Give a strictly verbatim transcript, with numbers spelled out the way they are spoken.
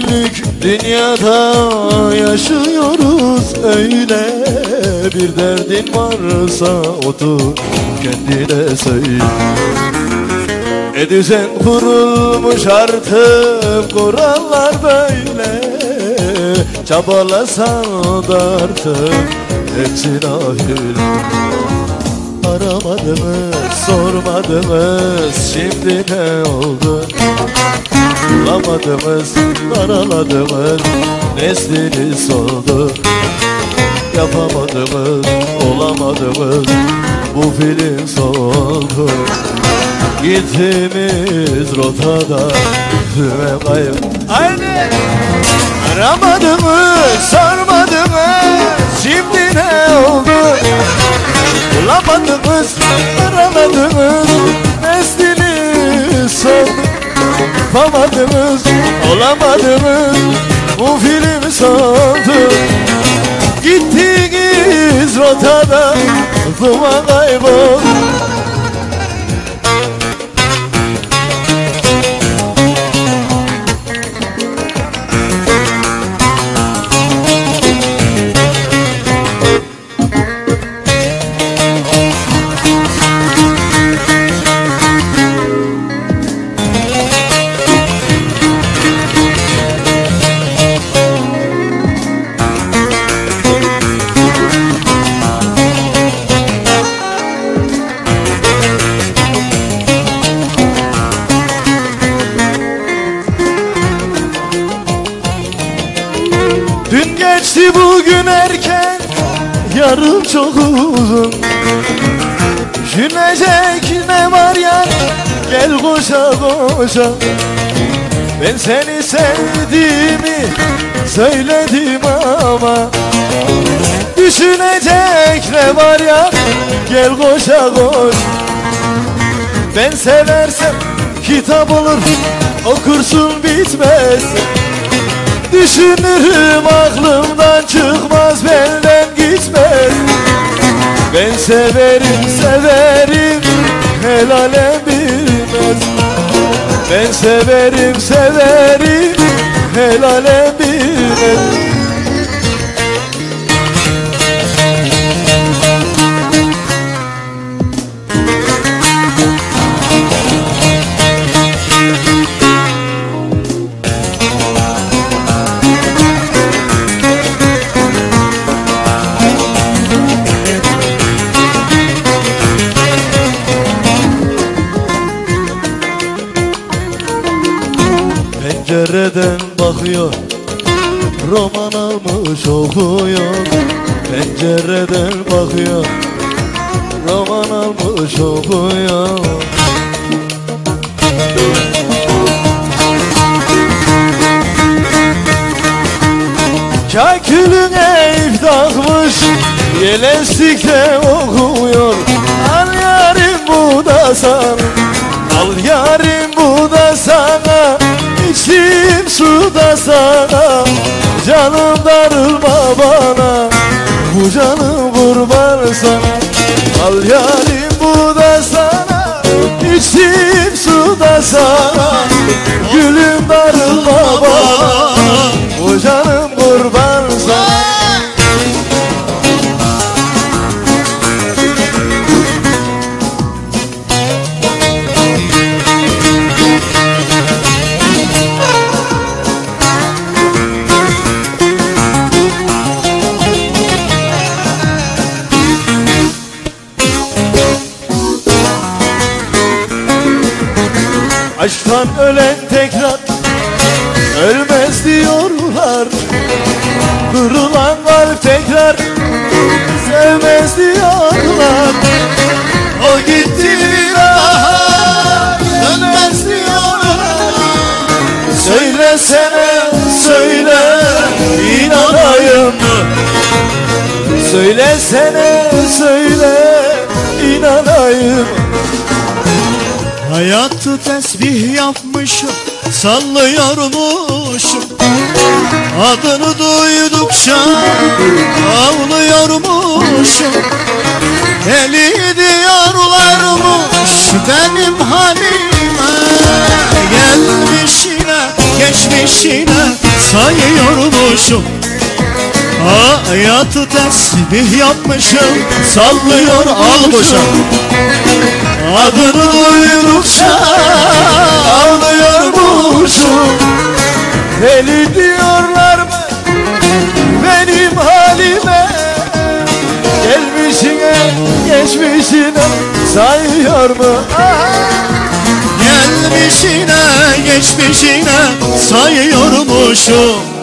günlük dünyada yaşıyoruz öyle. Bir derdin varsa otur kendine söyle. E düzen kurulmuş artık, kurallar böyle. Çabalasan da artık hepsi nafile. Aramadınız, sormadınız, şimdi ne oldu? Bulamadınız, araladınız, nesliniz oldu. Yapamadınız, olamadınız, bu film soldu. Gittiğimiz rotada tüme kayıp. Haydi! Aramadınız, sormadınız, şimdi ne oldu? Bulamadınız, aramadınız, nesliniz soldu. Yapamadınız, olamadınız, bu film soldu. Gittiğiniz rotada duman kayboldu. Dün geçti bugün erken, yarın çok uzun. Düşünecek ne var ya, gel koşa koşa. Ben seni sevdiğimi söyledim ama düşünecek ne var ya, gel koşa koş. Ben seversem kitap olur, okursun bitmez. Düşünürüm aklımdan çıkmaz, benden gitmez. Ben severim severim, el alem bilmez. Ben severim severim, el alem bilmez. Pencereden bakıyor, roman almış okuyor. Pencereden bakıyor, roman almış okuyor. Kakülüne ip takmış, yelestikte okuyor. Al yarim bu da sana, al yarim bu da sana. İçtiğim su da sana, canım darılma bana. Bu canım kurban sana, al yarim bu da sana. İçtiğim su da sana, gülüm darılma bana. Bu canım kurban sana. Aşktan ölen tekrar ölmez diyorlar. Kırılan kalp tekrar sevmez diyorlar. O gitti bir daha dönmez diyorlar. Söylesene söyle, inanayım. Söylesene söyle, inanayım. Hayatı tesbih yapmışım, sallıyormuşum. Adını duydukça ağlıyormuşum. Deli diyorlarmış benim halime. Gelmiş yine geçmişine sayıyormuşum. Hayatı tesbih yapmışım, sallıyor almışım. Adını duydukça ağlıyormuşum. Deli diyorlar mı benim halime? Gelmişine geçmişine sayıyor mu? Gelmişine geçmişine sayıyormuşum.